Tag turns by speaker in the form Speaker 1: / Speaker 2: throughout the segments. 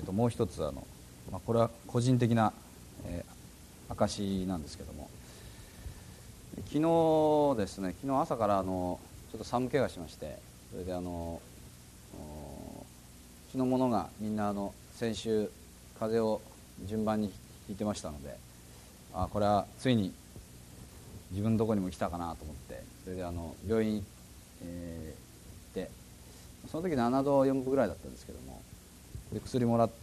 Speaker 1: ともう一つこれは個人的な、証なんですけども、昨日ですね、昨日朝からちょっと寒気がしまして、それでうちの者がみんな先週風邪を順番にひいてましたので、これはついに自分のところにも来たかなと思って、それで病院行って、その時7度4分ぐらいだったんですけども、で薬もらって、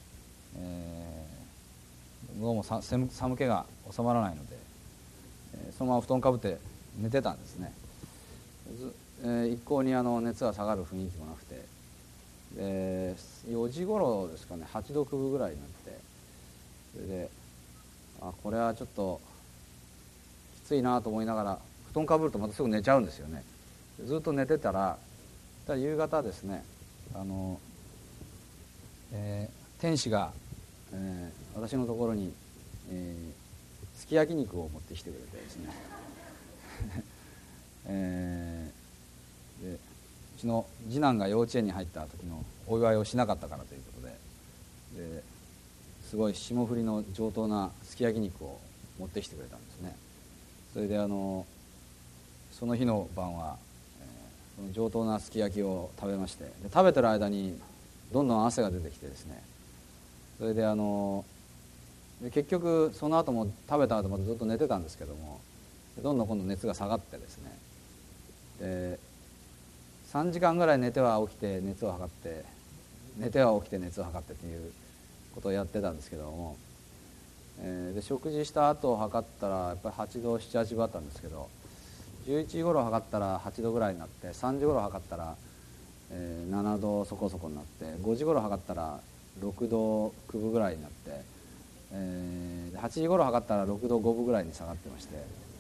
Speaker 1: どうも寒気が収まらないので、そのまま布団かぶって寝てたんですね。一向に熱が下がる雰囲気もなくて、で4時頃ですかね、8度9分ぐらいになって、それでこれはちょっときついなと思いながら、布団かぶるとまたすぐ寝ちゃうんですよね。ずっと寝てたら夕方ですね、天使が、私のところに、すき焼き肉を持ってきてくれてですねでうちの次男が幼稚園に入った時のお祝いをしなかったからということですごい霜降りの上等なすき焼き肉を持ってきてくれたんですね。それでその日の晩は、その上等なすき焼きを食べまして、で食べてる間にどんどん汗が出てきてですね、それで結局その後も食べた後までずっと寝てたんですけども、どんどん今度熱が下がってですね、で3時間ぐらい寝ては起きて熱を測って、寝ては起きて熱を測ってっていうことをやってたんですけども、で食事した後を測ったらやっぱり8度7、8分あったんですけど、11時頃測ったら8度ぐらいになって、3時頃測ったら、7度そこそこになって、5時頃測ったら6度9分ぐらいになって、8時頃測ったら6度5分ぐらいに下がってまして、い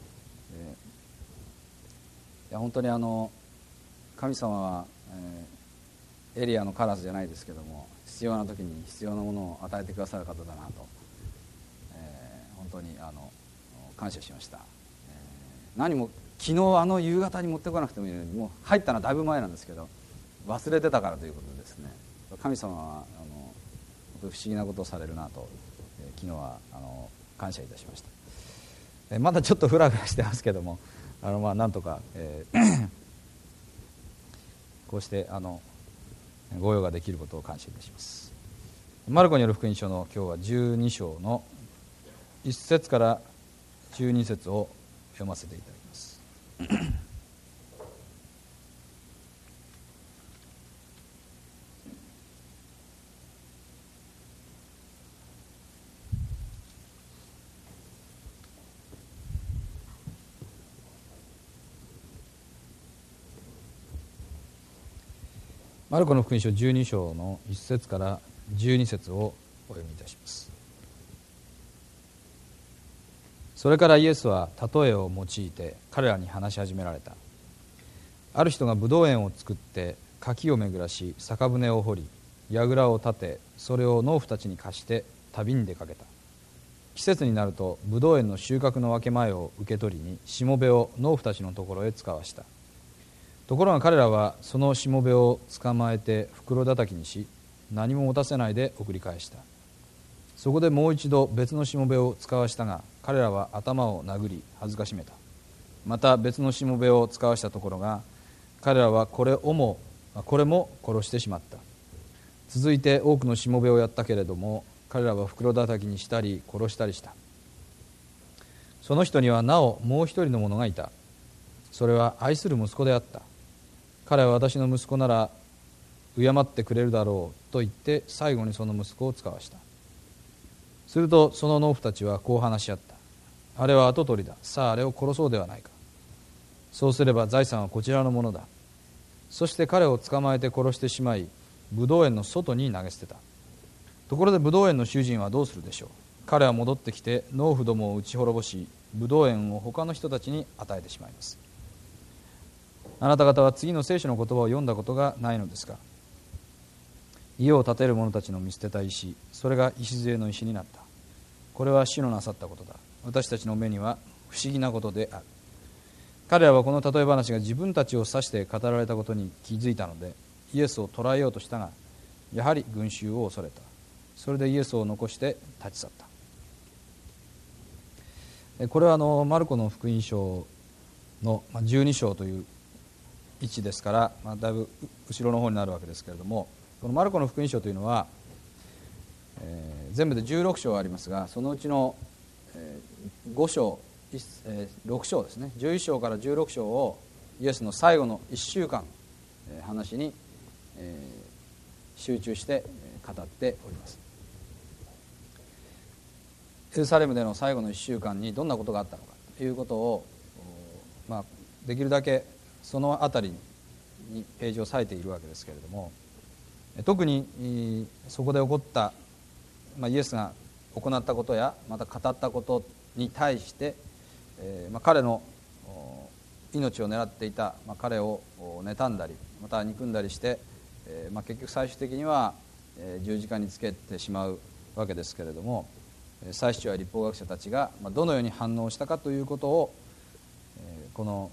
Speaker 1: や本当に神様は、エリアのカラスじゃないですけども、必要な時に必要なものを与えてくださる方だなと、本当に感謝しました。何も昨日夕方に持ってこなくてもいいのに、もう入ったのはだいぶ前なんですけど、忘れてたからということでですね、神様は不思議なことをされるなと、昨日は感謝いたしました。まだちょっとフラフラしてますけども、なんとか、こうしてご用ができることを感謝いたします。マルコによる福音書の今日は12章の1節から12節を読ませていただきます。マルコの福音書12章の1節から12節をお読みいたします。それからイエスは例えを用いて彼らに話し始められた。ある人がブドウ園を作って柿を巡らし、酒舟を掘り、櫓を立て、それを農夫たちに貸して旅に出かけた。季節になるとブドウ園の収穫の分け前を受け取りに、しもべを農夫たちのところへ使わした。ところが彼らはそのしもべを捕まえて袋叩きにし、何も持たせないで送り返した。そこでもう一度別のしもべを使わしたが、彼らは頭を殴り恥ずかしめた。また別のしもべを使わしたところが、彼らはこれも殺してしまった。続いて多くのしもべをやったけれども、彼らは袋叩きにしたり殺したりした。その人にはなおもう一人の者がいた。それは愛する息子であった。彼は私の息子なら敬ってくれるだろうと言って、最後にその息子を使わした。するとその農夫たちはこう話し合った。あれは跡取りだ。さああれを殺そうではないか。そうすれば財産はこちらのものだ。そして彼を捕まえて殺してしまい、ブドウ園の外に投げ捨てた。ところでブドウ園の主人はどうするでしょう。彼は戻ってきて農夫どもを打ち滅ぼし、ブドウ園を他の人たちに与えてしまいます。あなた方は次の聖書の言葉を読んだことがないのですか。家を建てる者たちの見捨てた石、それが礎の石になった。これは主のなさったことだ。私たちの目には不思議なことである。彼らはこの例え話が自分たちを指して語られたことに気づいたので、イエスを捕らえようとしたが、やはり群衆を恐れた。 それでイエスを残して立ち去った。これはマルコの福音書の12章という位置ですから、だいぶ後ろの方になるわけですけれども、このマルコの福音書というのは、全部で16章ありますが、そのうちの5章、6章ですね、11章から16章をイエスの最後の1週間話に集中して語っております。エルサレムでの最後の1週間にどんなことがあったのかということを、できるだけそのあたりにページを割いているわけですけれども、特にそこで起こった、イエスが行ったことやまた語ったことに対して、彼の命を狙っていた、彼を妬んだりまた憎んだりして、結局最終的には十字架につけてしまうわけですけれども、祭司長や律法学者たちがどのように反応したかということを、この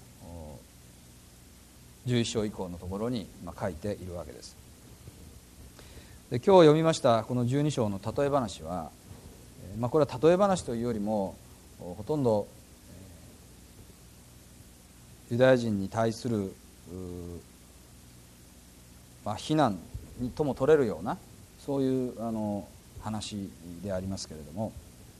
Speaker 1: 11章以降のところに書いているわけです。で、今日読みましたこの12章の例え話は、これは例え話というよりもほとんどユダヤ人に対する非難とも取れるようなそういう話でありますけれども、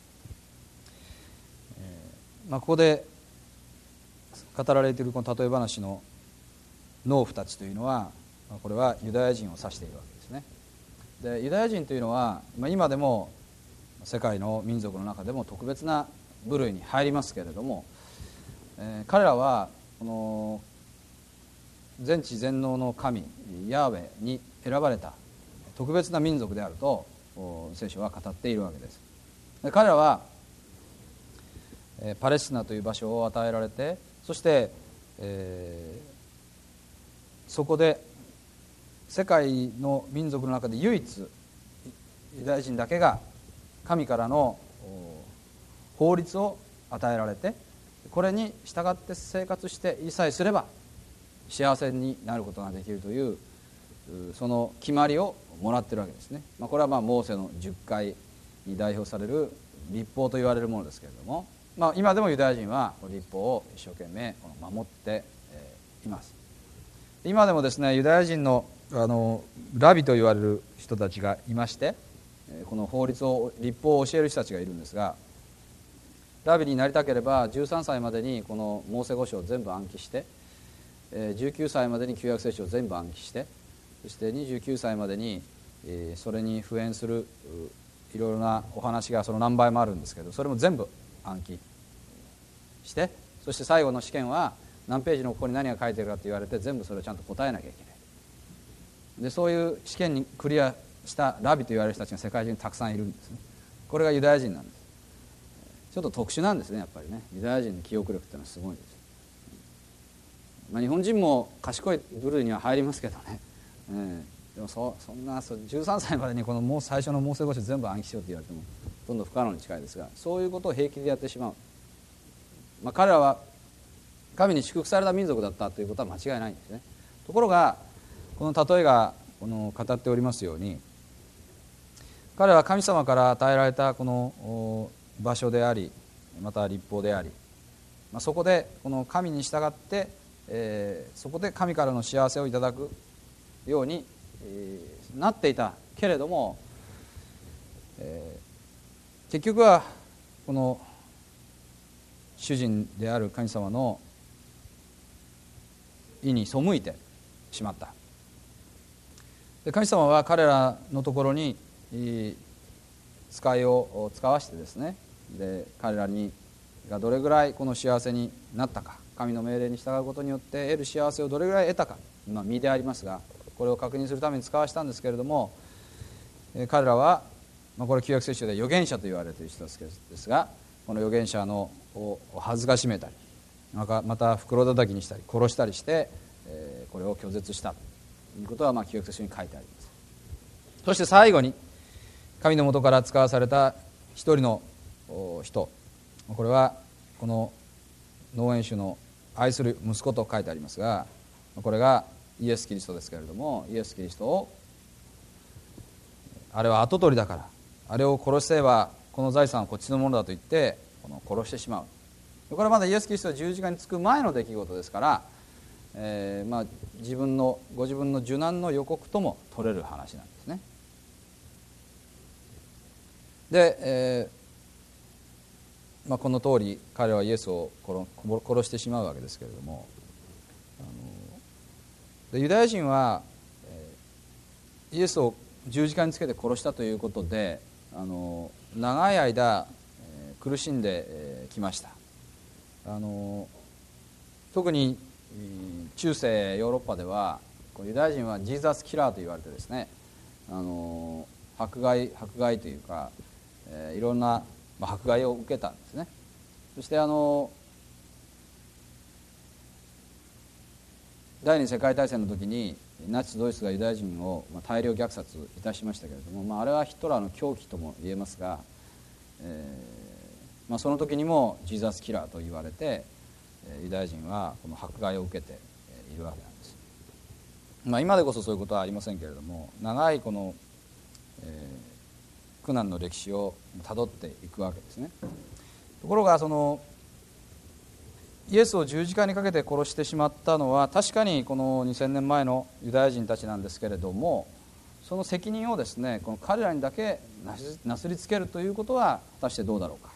Speaker 1: ここで語られているこの例え話の農夫たちというのは、これはユダヤ人を指しているわけですね。で、ユダヤ人というのは、今でも世界の民族の中でも特別な部類に入りますけれども、彼らはこの全知全能の神ヤーウェに選ばれた特別な民族であると聖書は語っているわけです。で、彼らはパレスチナという場所を与えられて、そして、そこで世界の民族の中で唯一ユダヤ人だけが神からの法律を与えられて、これに従って生活していさえすれば幸せになることができるというその決まりをもらっているわけですね。これはモーセの10回に代表される律法と言われるものですけれども、今でもユダヤ人は律法を一生懸命守っています。今でもですね、ユダヤ人のラビと言われる人たちがいまして、この律法を教える人たちがいるんですが、ラビになりたければ13歳までにこのモーセ五書を全部暗記して、19歳までに旧約聖書を全部暗記して、そして29歳までにそれに付縁するいろいろなお話がその何倍もあるんですけど、それも全部暗記して、そして最後の試験は何ページのここに何が書いてるかと言われて全部それをちゃんと答えなきゃいけない。で、そういう試験にクリアしたラビと言われる人たちが世界中にたくさんいるんですね。これがユダヤ人なんです。ちょっと特殊なんですね、やっぱりね。ユダヤ人の記憶力っていうのはすごいです。日本人も賢い部類には入りますけどね、でもそんな13歳までにこのもう最初のモーセ五書全部暗記しようって言われてもどんどん不可能に近いですが、そういうことを平気でやってしまう。彼らは神に祝福された民族だったということは間違いないんですね。ところがこの例えが語っておりますように、彼らは神様から与えられたこの場所であり、また律法であり、そこでこの神に従って、そこで神からの幸せをいただくように、なっていたけれども、結局はこの主人である神様の意に背いてしまった。で、神様は彼らのところに使いを使わしてですね、で彼らがどれぐらいこの幸せになったか、神の命令に従うことによって得る幸せをどれぐらい得たか、身でありますが、これを確認するために使わしたんですけれども、彼らは、これ旧約聖書で預言者と言われている人ですが、この預言者を恥ずかしめたり、また袋叩きにしたり殺したりして、これを拒絶したということは旧約聖書に書いてあります。そして最後に神の元から使わされた一人の人、これはこの農園主の愛する息子と書いてありますが、これがイエス・キリストですけれども、イエス・キリストをあれは跡取りだからあれを殺せばこの財産はこっちのものだと言って殺してしまう。これはまだイエス・キリストが十字架につく前の出来事ですから、ご自分の受難の予告とも取れる話なんですね。で、この通り彼はイエスを殺してしまうわけですけれども、でユダヤ人は、イエスを十字架につけて殺したということで長い間、苦しんできました。特に中世ヨーロッパではユダヤ人はジーザスキラーと言われてですね、迫害というか、いろんな迫害を受けたんですね。そして第二次世界大戦の時にナチスドイツがユダヤ人を大量虐殺いたしましたけれども、あれはヒトラーの狂気とも言えますが、その時にもジーザスキラーと言われてユダヤ人はこの迫害を受けているわけなんです。今でこそそういうことはありませんけれども、長いこの、苦難の歴史をたどっていくわけですね。ところがイエスを十字架にかけて殺してしまったのは確かにこの2000年前のユダヤ人たちなんですけれども、その責任をですねこの彼らにだけなすりつけるということは果たしてどうだろうか。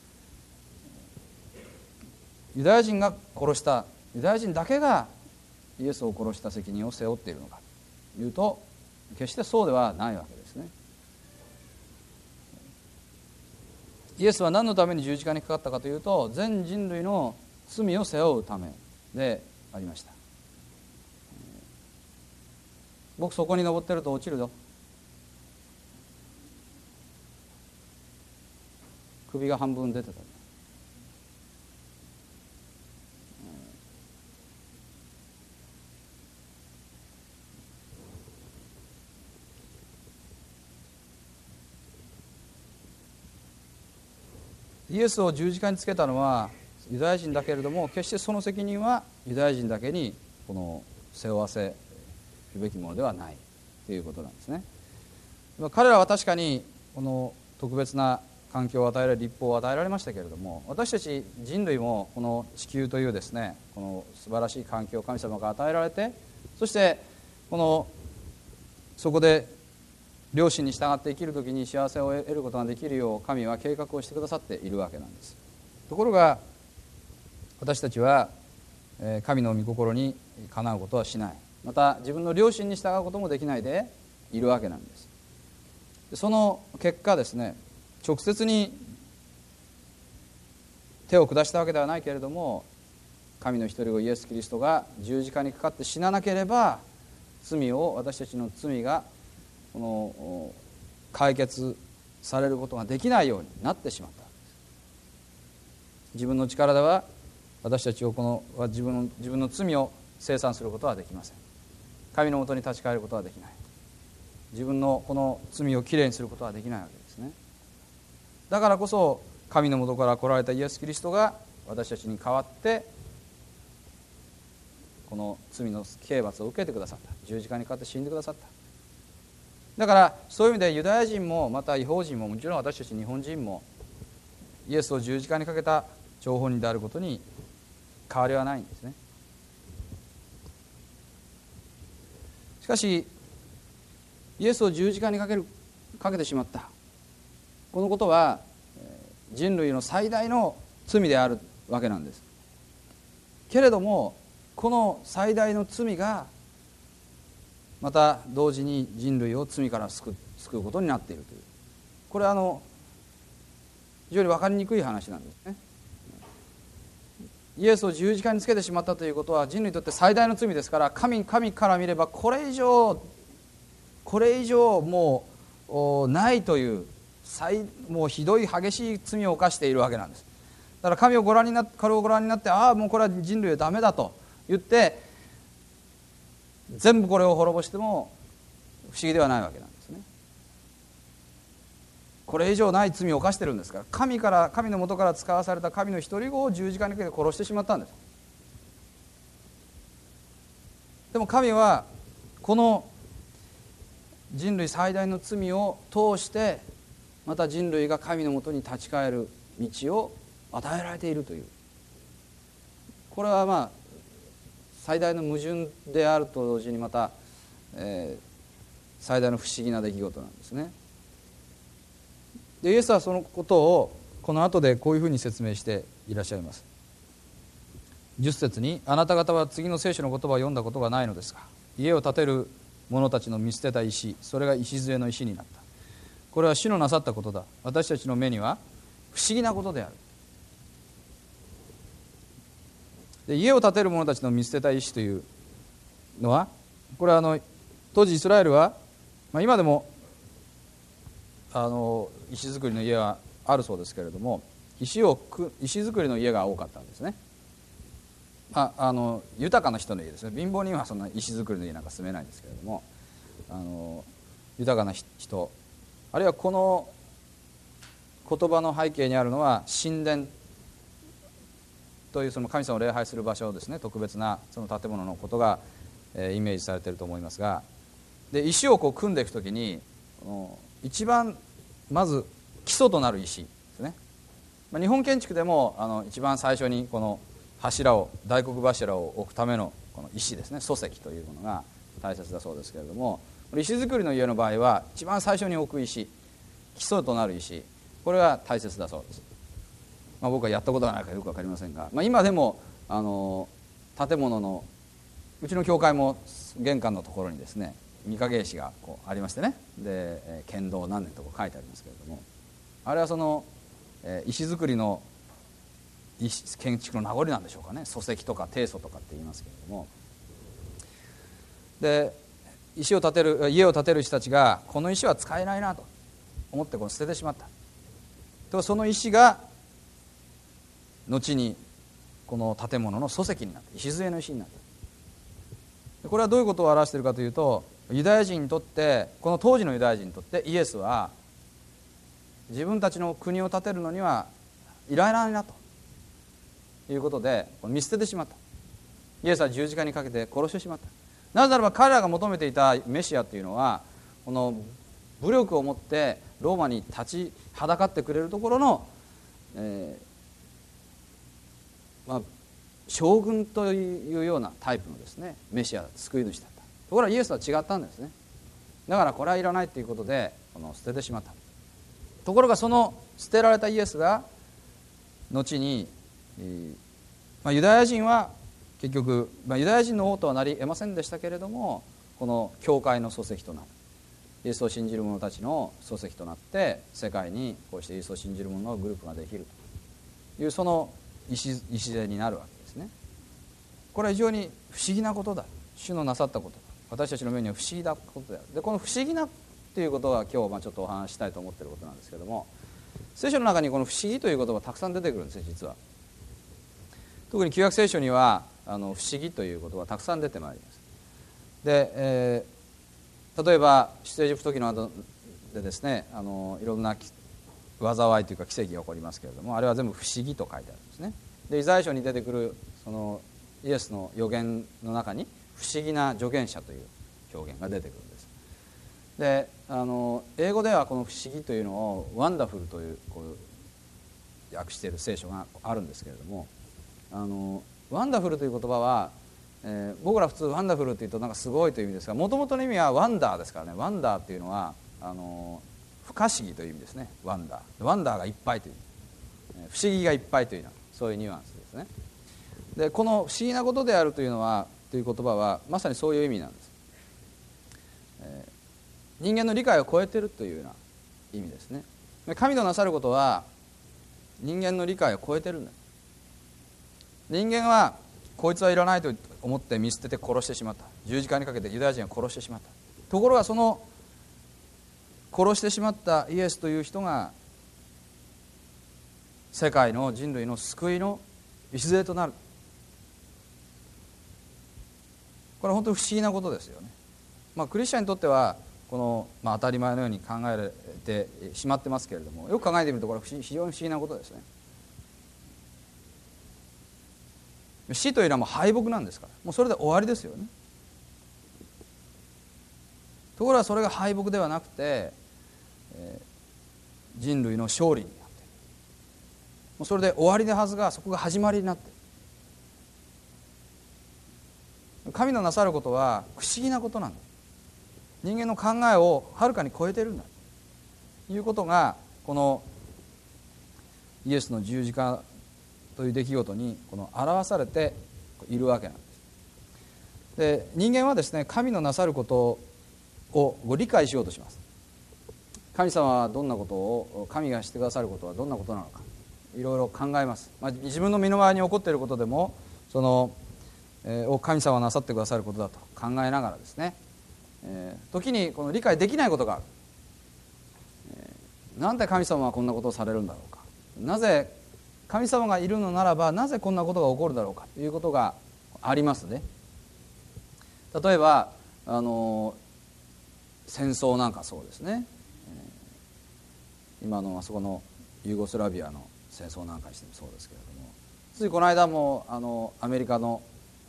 Speaker 1: ユダヤ人が殺した、ユダヤ人だけがイエスを殺した責任を背負っているのかというと、決してそうではないわけですね。イエスは何のために十字架にかかったかというと、全人類の罪を背負うためでありました。僕そこに登ってると落ちるよ、首が半分出てた。イエスを十字架につけたのはユダヤ人だけれども、決してその責任はユダヤ人だけに背負わせるべきものではないということなんですね。彼らは確かにこの特別な環境を与えられ、立法を与えられましたけれども、私たち人類もこの地球というですねこの素晴らしい環境を神様が与えられて、そしてそこで良心に従って生きるときに幸せを得ることができるよう神は計画をしてくださっているわけなんです。ところが私たちは神の御心にかなうことはしない、また自分の良心に従うこともできないでいるわけなんです。その結果ですね、直接に手を下したわけではないけれども、神の一人子イエス・キリストが十字架にかかって死ななければ、私たちの罪が解決されることができないようになってしまったわけです。自分の力では私たちを自分の罪を清算することはできません。神のもとに立ち返ることはできない。自分のこの罪をきれいにすることはできないわけですね。だからこそ神のもとから来られたイエス・キリストが私たちに代わってこの罪の刑罰を受けてくださった。十字架にかかって死んでくださった。だからそういう意味でユダヤ人もまた異邦人も、もちろん私たち日本人もイエスを十字架にかけた張本人であることに変わりはないんですね。しかしイエスを十字架にかけてしまった、このことは人類の最大の罪であるわけなんです。けれどもこの最大の罪がまた同時に人類を罪から救うことになっているという、これは非常に分かりにくい話なんですね。イエスを十字架につけてしまったということは人類にとって最大の罪ですから、神から見ればこれ以上もうないというもうひどい激しい罪を犯しているわけなんです。だから彼をご覧になって、もうこれは人類はダメだと言って全部これを滅ぼしても不思議ではないわけなんですね。これ以上ない罪を犯してるんですから、神の元から使わされた神の一人子を十字架にかけて殺してしまったんです。でも神はこの人類最大の罪を通してまた人類が神のもとに立ち返る道を与えられているという、これは最大の矛盾であると同時にまた、最大の不思議な出来事なんですね。でイエスはそのことをこの後でこういうふうに説明していらっしゃいます。10節に、あなた方は次の聖書の言葉を読んだことがないのですが、家を建てる者たちの見捨てた石、それが礎の石になった。これは主のなさったことだ。私たちの目には不思議なことである。で家を建てる者たちの見捨てた石というのは、これは当時イスラエルは、今でも石造りの家はあるそうですけれども、石造りの家が多かったんですね。豊かな人の家ですね。貧乏人はそんな石造りの家なんか住めないんですけれども、豊かな人、あるいはこの言葉の背景にあるのは神殿というその神様を礼拝する場所ですね、特別なその建物のことがイメージされていると思いますが、で石を組んでいくときに一番まず基礎となる石ですね。日本建築でも一番最初にこの大黒柱を置くためのこの石ですね、礎石というものが大切だそうですけれども、石造りの家の場合は一番最初に置く石、基礎となる石、これが大切だそうです。僕はやったことがないからよく分かりませんが、今でも建物のうちの教会も玄関のところにですね、御影石がありましてね、で建道何年とか書いてありますけれども、あれはその石造りの建築の名残なんでしょうかね。礎石とか低礎とかって言いますけれども、で家を建てる人たちがこの石は使えないなと思って捨ててしまった。その石が後にこの建物の礎石になった、礎の石になった。これはどういうことを表しているかというと、ユダヤ人にとって、この当時のユダヤ人にとってイエスは自分たちの国を建てるのにはいらないなということで見捨ててしまった。イエスは十字架にかけて殺してしまった。なぜならば彼らが求めていたメシアというのは、この武力を持ってローマに立ちはだかってくれるところの、将軍というようなタイプのですねメシア、救い主だった。ところがイエスは違ったんですね。だからこれはいらないということで捨ててしまった。ところがその捨てられたイエスが後に、ユダヤ人は結局、ユダヤ人の王とはなり得ませんでしたけれども、この教会の礎石となる、イエスを信じる者たちの礎石となって世界にこうしてイエスを信じる者のグループができるという、その礎になるわけですね。これは非常に不思議なことだ。主のなさったことだ。私たちの目には不思議なことである。でこの不思議なということが今日ちょっとお話ししたいと思っていることなんですけれども、聖書の中にこの不思議という言葉がたくさん出てくるんですね、実は。特に旧約聖書には不思議という言葉がたくさん出てまいります。で、例えば出エジプト記の後でですね、いろんな災いというか奇跡が起こりますけれども、あれは全部不思議と書いてあるんですね。でイザヤ書に出てくるそのイエスの預言の中に不思議な助言者という表現が出てくるんです。で英語ではこの不思議というのをワンダフルという訳している聖書があるんですけれども、ワンダフルという言葉は、僕ら普通ワンダフルというとなんかすごいという意味ですが、もともとの意味はワンダーですからね。ワンダーというのは不可思議という意味ですね。ワンダーがいっぱいという、不思議がいっぱいというような、そういうニュアンスですね。でこの不思議なことであるというのはという言葉はまさにそういう意味なんです。人間の理解を超えているというような意味ですね。神のなさることは人間の理解を超えてるんだ。人間はこいつはいらないと思って見捨てて殺してしまった。十字架にかけてユダヤ人は殺してしまった。ところがその殺してしまったイエスという人が世界の人類の救いの礎となる。これは本当に不思議なことですよね。クリスチャンにとってはこの、当たり前のように考えられてしまってますけれども、よく考えてみるとこれは非常に不思議なことですね。死というのはもう敗北なんですから、もうそれで終わりですよね。ところがそれが敗北ではなくて、 人類の勝利になっている。もうそれで終わりのはずがそこが始まりになっている。神のなさることは不思議なことなんだ。人間の考えをはるかに超えているんだということが、このイエスの十字架という出来事に表されているわけなんです。で、人間はですね、神のなさることを理解しようとします。神様はどんなことを、神がしてくださることはどんなことなのか、いろいろ考えます。自分の身の回りに起こっていることでも神様がなさってくださることだと考えながらですね、時にこの理解できないことがある。なんで神様はこんなことをされるんだろうか、なぜ神様がいるのならばなぜこんなことが起こるだろうかということがありますね。例えば戦争なんかそうですね、今のあそこのユーゴスラビアの戦争なんかにしてもそうですけれども、ついこの間もアメリカの、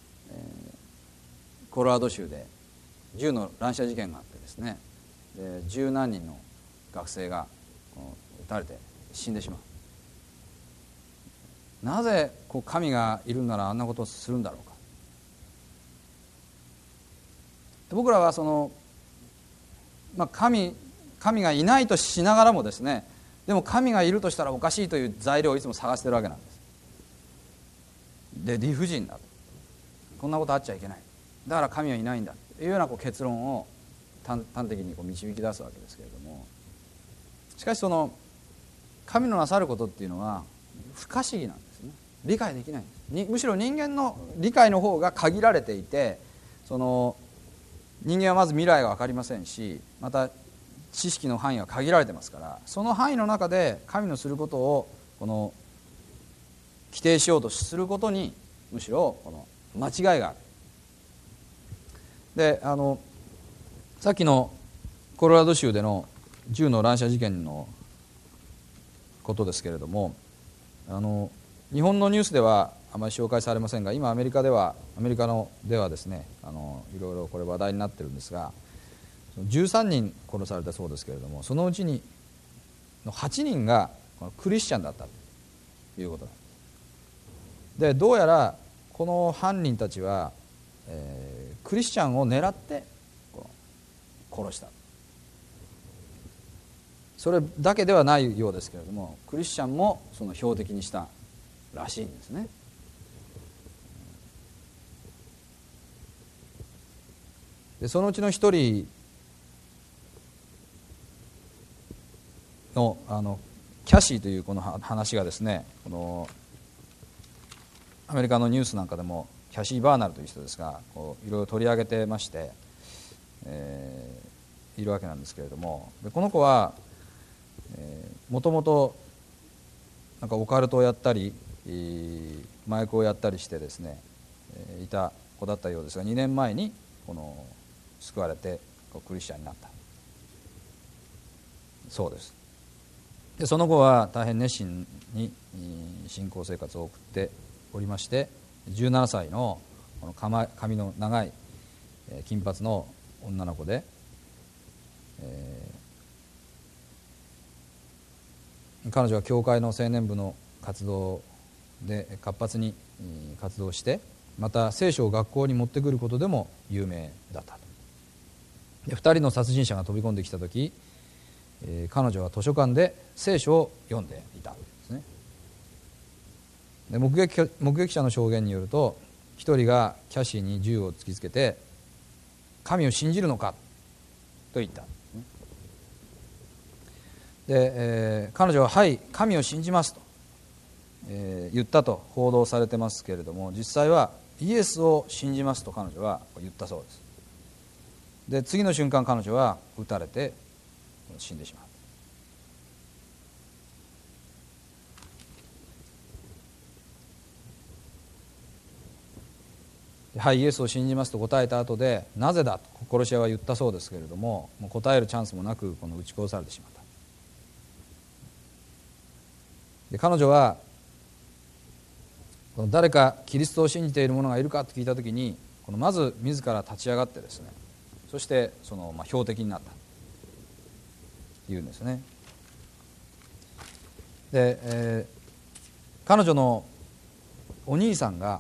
Speaker 1: コロラド州で銃の乱射事件があってですね、で十何人の学生が撃たれて死んでしまう。なぜ神がいるならあんなことをするんだろうか。僕らは神がいないとしながらもですね、でも神がいるとしたらおかしいという材料をいつも探してるわけなんです。で、理不尽だ、こんなことあっちゃいけない、だから神はいないんだというような結論を端的に導き出すわけですけれども、しかし神のなさることっていうのは不可思議なんですね。理解できないんです。むしろ人間の理解の方が限られていて、人間はまず未来が分かりませんし、また知識の範囲は限られてますから、その範囲の中で神のすることを規定しようとすることにむしろ間違いがある。で、さっきのコロラド州での銃の乱射事件のことですけれども、日本のニュースではあまり紹介されませんが、今アメリカではですね、いろいろこれ話題になってるんですが、13人殺されたそうですけれども、そのうちに8人がクリスチャンだったということなんです。で、どうやらこの犯人たちは、クリスチャンを狙って殺した。それだけではないようですけれども、クリスチャンも標的にしたらしいんですね。で、そのうちの一人のキャシーというこの話がですね、アメリカのニュースなんかでもキャシー・バーナルという人ですが、いろいろ取り上げてまして、いるわけなんですけれども、でこの子はもともとオカルトをやったり麻薬をやったりしてですね、いた子だったようですが、2年前に救われてクリスチャンになったそうです。で、その後は大変熱心に信仰生活を送っておりまして、17歳の髪の長い金髪の女の子で、彼女は教会の青年部の活動で活発に活動して、また聖書を学校に持ってくることでも有名だったと。で、2人の殺人者が飛び込んできた時、彼女は図書館で聖書を読んでいたんですね。で、目撃者の証言によると、一人がキャシーに銃を突きつけて、神を信じるのかと言った。で、彼女ははい、神を信じますと、言ったと報道されてますけれども、実際はイエスを信じますと彼女は言ったそうです。で、次の瞬間彼女は撃たれて死んでしまう。はい、イエスを信じますと答えた後で、なぜだと殺し屋は言ったそうですけれども、もう答えるチャンスもなく撃ち殺されてしまった。で、彼女は誰かキリストを信じている者がいるかと聞いたときに、まず自ら立ち上がってですね、そして標的になったというんですね。 で、彼女のお兄さんが、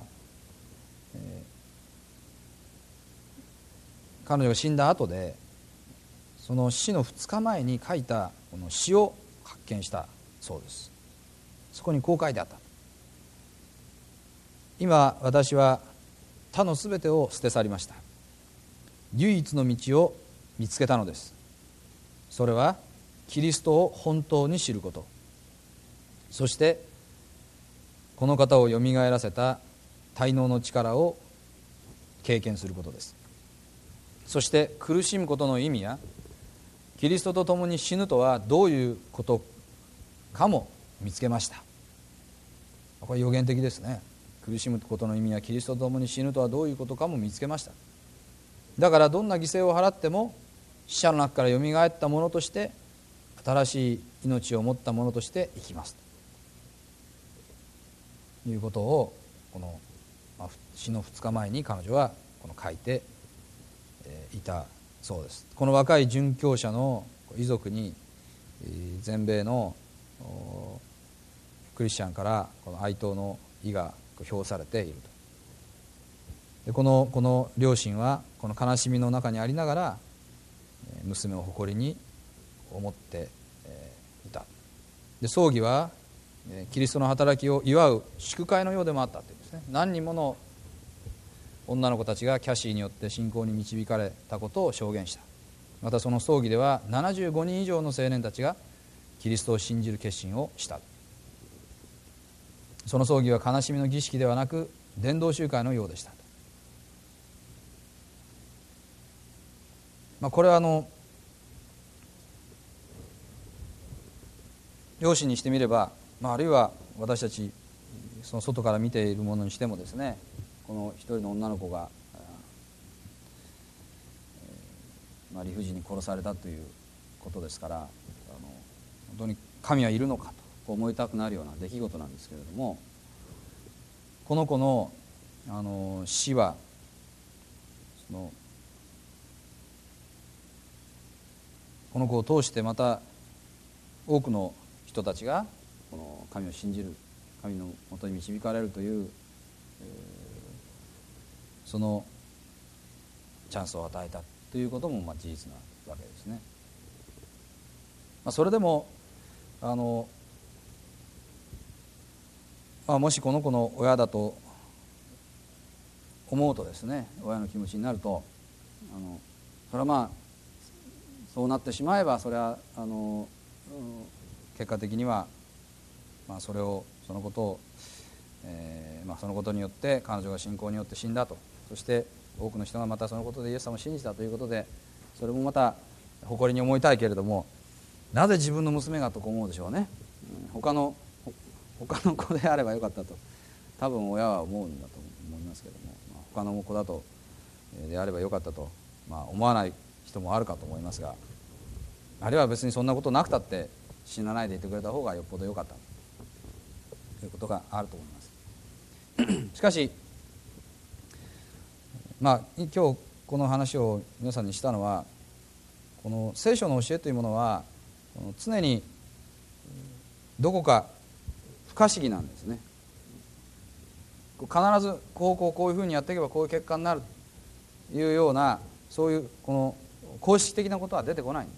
Speaker 1: 彼女が死んだ後でその死の2日前に書いたこの詩を発見したそうです。そこにこう書いてあった。今私は他のすべてを捨て去りました。唯一の道を見つけたのです。それはキリストを本当に知ること、そしてこの方をよみがえらせた滞納の力を経験することです。そして苦しむことの意味やキリストと共に死ぬとはどういうことかも見つけました。これ予言的ですね。苦しむことの意味やキリストと共に死ぬとはどういうことかも見つけました。だからどんな犠牲を払っても死者の中からよみがえったものとして新しい命を持ったものとして生きますということをこの死の2日前に彼女はこの書いていたそうです。この若い殉教者の遺族に全米のクリスチャンからこの哀悼の意が表されていると。でこの両親はこの悲しみの中にありながら娘を誇りに思っていた。で葬儀はキリストの働きを祝う祝会のようでもあったというんですね。何人もの女の子たちがキャシーによって信仰に導かれたことを証言した。またその葬儀では75人以上の青年たちがキリストを信じる決心をした。その葬儀は悲しみの儀式ではなく伝道集会のようでした。これは両親にしてみれば、あるいは私たちその外から見ているものにしてもですね、この一人の女の子が、理不尽に殺されたということですから、本当に神はいるのかと思いたくなるような出来事なんですけれども、この子の、死はこの子を通してまた多くの人たちがこの神を信じる、神のもとに導かれるという、そのチャンスを与えたということも事実なわけですね。それでももしこの子の親だと思うとですね、親の気持ちになるとそれはそうなってしまえば、それは結果的にはそのことを、そのことによって彼女が信仰によって死んだと、そして多くの人がまたそのことでイエス様を信じたということで、それもまた誇りに思いたいけれども、なぜ自分の娘がと思うでしょうね。他の子であればよかったと多分親は思うんだと思いますけれども、他の子だとであればよかったと、思わない人もあるかと思いますが、あるいは別にそんなことなくたって死なないでいてくれた方がよっぽどよかったということがあると思います。しかし今日この話を皆さんにしたのは、この聖書の教えというものは常にどこか不可思議なんですね。必ずこういうふうにやっていけばこういう結果になるというような、そういうこの公式的なことは出てこないんです。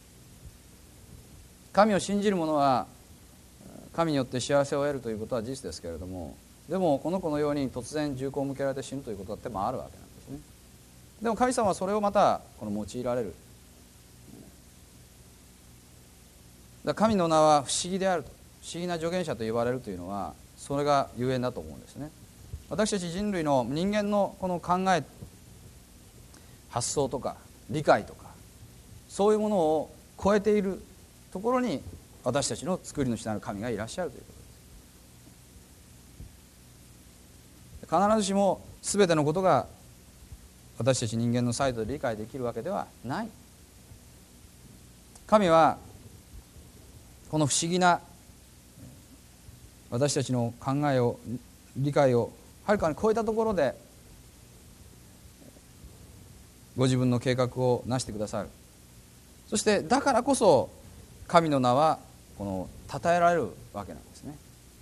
Speaker 1: 神を信じる者は神によって幸せを得るということは事実ですけれども、でもこの子のように突然銃口を向けられて死ぬということだってあるわけなんですね。でも神様はそれをまた用いられる。神の名は不思議であると、不思議な助言者と言われるというのはそれがゆえんだと思うんですね。私たち人類の人間のこの考え、発想とか理解とか、そういうものを超えているところに私たちの作り主なる神がいらっしゃるということです。必ずしも全てのことが私たち人間のサイドで理解できるわけではない。神はこの不思議な私たちの考えを、理解をはるかに超えたところでご自分の計画をなしてくださる。そしてだからこそ神の名はこの称えられるわけなんですね。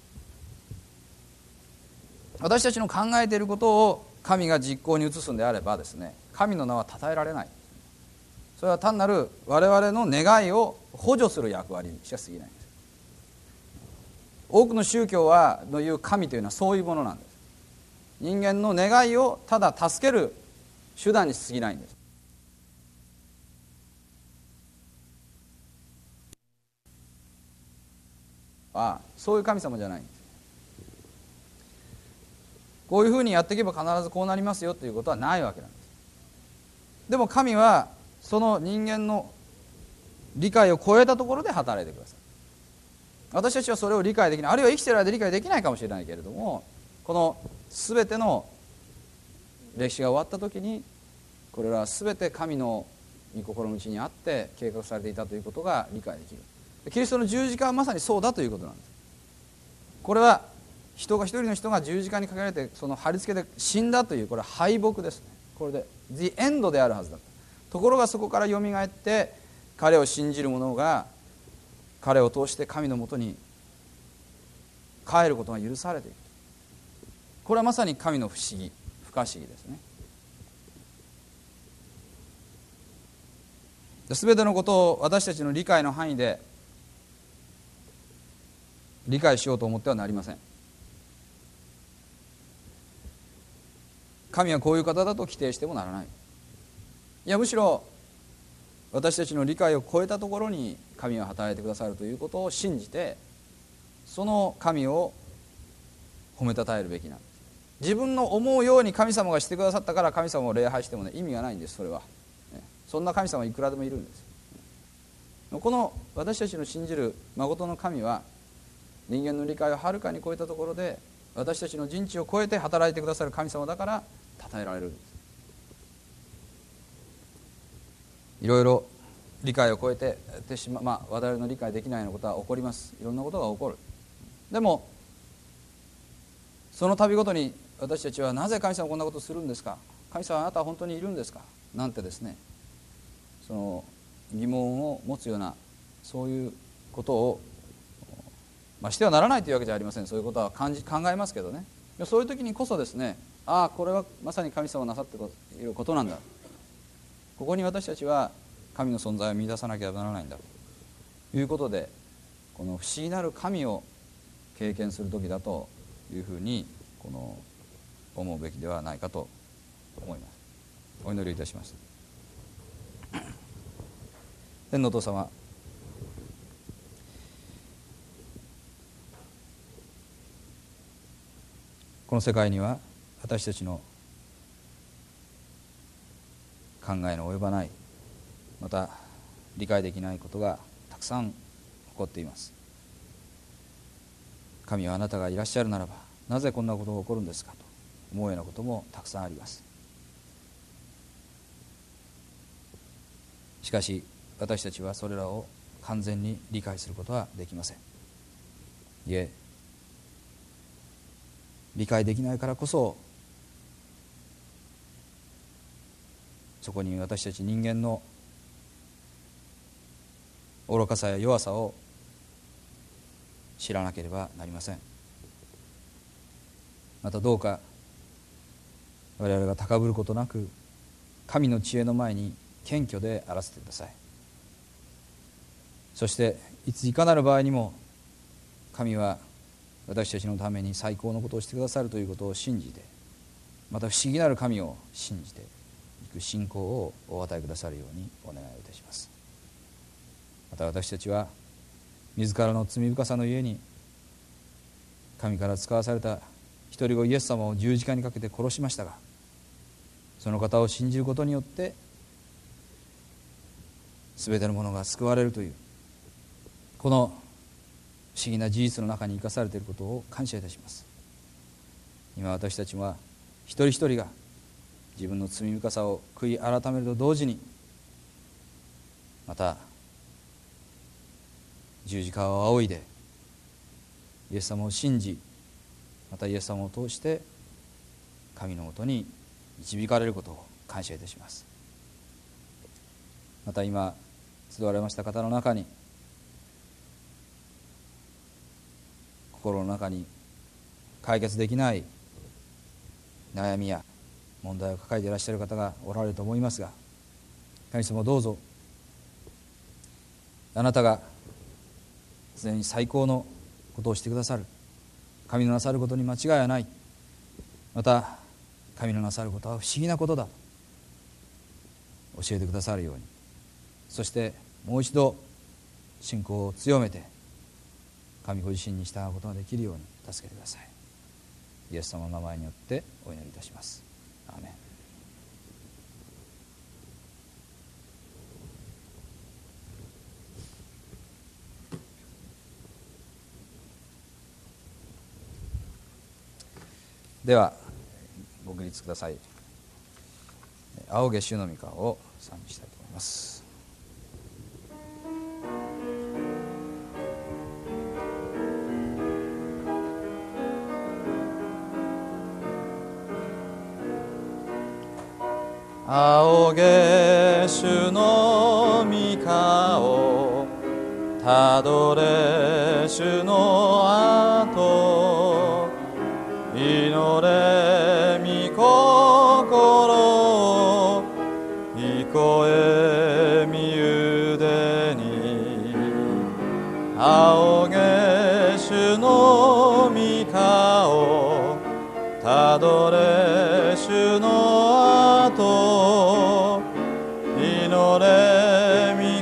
Speaker 1: 私たちの考えていることを神が実行に移すんであればですね、神の名は称えられない。それは単なる我々の願いを補助する役割にしか過ぎないんです。多くの宗教の言う神というのはそういうものなんです。人間の願いをただ助ける手段に過ぎないんです。そういう神様じゃないんです。こういうふうにやっていけば必ずこうなりますよということはないわけなんです。でも神はその人間の理解を超えたところで働いてください。私たちはそれを理解できない、あるいは生きている間理解できないかもしれないけれども、この全ての歴史が終わった時にこれらは全て神の御心のうちにあって計画されていたということが理解できる。キリストの十字架はまさにそうだということなんです。これは一人の人が十字架にかけられてその貼り付けで死んだという、これは敗北ですね。これで The end であるはずだった。ところがそこからよみがえって彼を信じる者が彼を通して神のもとに帰ることが許されている。これはまさに神の不思議、不可思議ですね。全てのことを私たちの理解の範囲で理解しようと思ってはなりません。神はこういう方だと規定してもならない。いや、むしろ私たちの理解を超えたところに神は働いてくださるということを信じて、その神を褒めたたえるべきなんです。自分の思うように神様がしてくださったから神様を礼拝してもね、意味がないんです。それはそんな神様はいくらでもいるんです。この私たちの信じる誠の神は人間の理解をはるかに超えたところで私たちの人知を超えて働いてくださる神様だから称えられるんです。いろいろ理解を超えて我々の理解できないようなことは起こります。いろんなことが起こる。でもその度ごとに私たちはなぜ神様はこんなことをするんですか、神様はあなたは本当にいるんですかなんてですね、その疑問を持つようなそういうことを、してはならないというわけじゃありません。そういうことは考えますけどね。そういう時にこそですね、これはまさに神様がなさっていることなんだ、ここに私たちは神の存在を見出さなければならないんだということで、この不思議なる神を経験する時だというふうに思うべきではないかと思います。お祈りいたします。天のお父様、この世界には私たちの考えの及ばない、また理解できないことがたくさん起こっています。神はあなたがいらっしゃるならばなぜこんなことが起こるんですかと思うようなこともたくさんあります。しかし私たちはそれらを完全に理解することはできません。いえ、理解できないからこそそこに私たち人間の愚かさや弱さを知らなければなりません。またどうか我々が高ぶることなく神の知恵の前に謙虚であらせてください。そしていついかなる場合にも神は私たちのために最高のことをしてくださるということを信じて、また不思議なる神を信じていく信仰をお与えくださるようにお願いいたします。また私たちは自らの罪深さのゆえに神から使わされた一人子イエス様を十字架にかけて殺しましたが、その方を信じることによって全てのものが救われるというこの不思議な事実の中に生かされていることを感謝いたします。今私たちは一人一人が自分の罪深さを悔い改めると同時に、また十字架を仰いでイエス様を信じ、またイエス様を通して神のもとに導かれることを感謝いたします。また今集われました方の中に心の中に解決できない悩みや問題を抱えていらっしゃる方がおられると思いますが、神様どうぞあなたが常に最高のことをしてくださる、神のなさることに間違いはない、また神のなさることは不思議なことだと教えてくださるように、そしてもう一度信仰を強めて神ご自身に従うことができるように助けてください。イエス様の名前によってお祈りいたします。アーメン。ではご起立ください。仰げ主の御顔を賛美したいと思います。仰げ主の御顔、たどれ主の後、祈れ御心、いこえ身腕に。仰げ主の御顔、たどれ主の後、祈れ御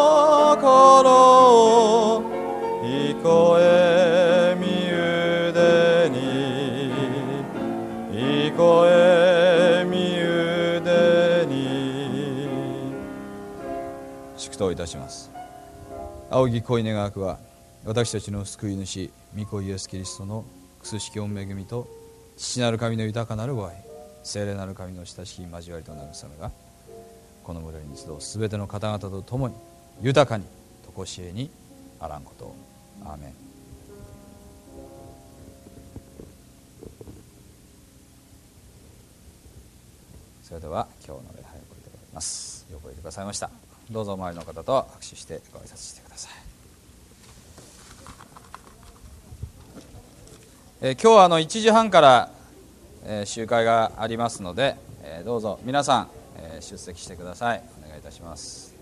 Speaker 1: 心、いこえ身腕に。いこえ身腕に。祝祷いたします。仰ぎ恋願わくは、私たちの救い主御子イエスキリストの苦しき御恵みと、父なる神の豊かなるご愛、聖霊なる神の親しき交わりと慰めが、この群れに集うすべての方々と共に豊かに常しえにあらんことを。アーメン。それでは今日の礼拝を終えております。よくおいてくださいました。どうぞ周りの方と握手してご挨拶してください。今日は1時半から集会がありますので、どうぞ皆さん出席してください。お願いいたします。